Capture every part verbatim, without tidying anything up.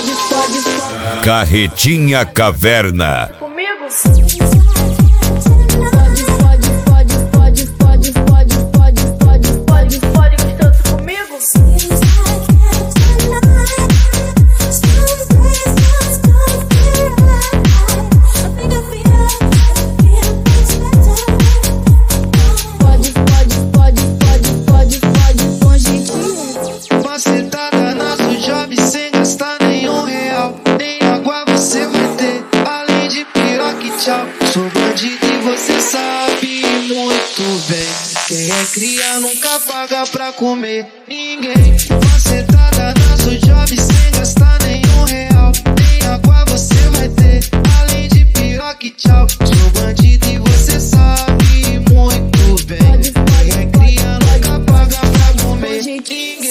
Carretinha Caverna. Comigo? Sou bandido e você sabe muito bem. Quem é cria nunca paga pra comer ninguém. Uma sentada na sua job sem gastar nenhum real. Nem água você vai ter, além de piroca e tchau. Sou bandido e você sabe muito bem. Quem é cria nunca paga pra comer ninguém.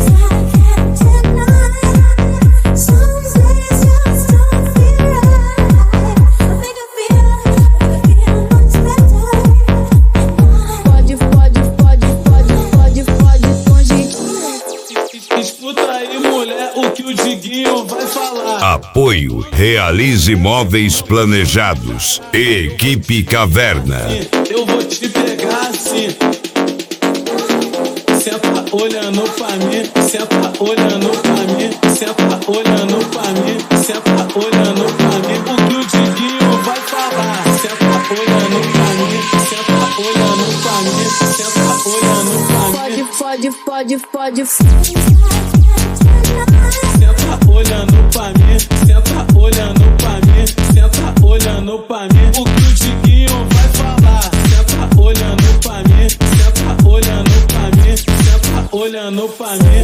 Apoio Realize Móveis Planejados. Equipe Caverna. Eu vou te pegar assim. Senta olhando pra mim, senta olhando pra mim, senta olhando pra mim, senta olhando pra mim. O que o Diguinho vai falar? Senta olhando pra mim, senta olhando pra mim, senta olhando pra mim. Pode, pode, pode, pode. Senta olhando pra mim, senta olhando pra mim, senta olhando pra mim. O que o Diguinho vai falar? Senta olhando pra mim, senta olhando pra mim, senta olhando pra mim.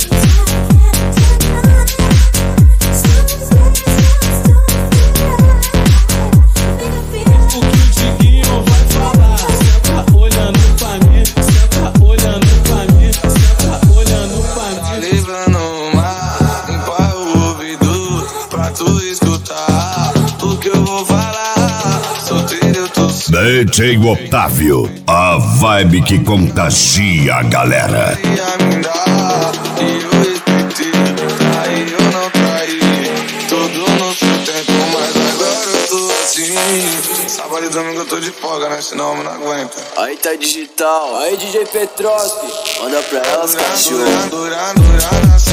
O que o Diguinho vai falar? Senta olhando pra mim, senta olhando pra mim, senta olhando pra mim. Levando o mar, limpa o ouvido pra tu escutar o que eu vou falar. Solteiro eu tô D J Otávio, a vibe que contagia a galera. ia me dar e eu respeitei. Aí eu não traí, tudo no seu tempo, mas agora eu tô assim. Sábado e domingo eu tô de folga, né? Senão eu não aguento. Aí tá digital, aí D J Petroski, manda pra elas, cachorro. Dura, dura, dura,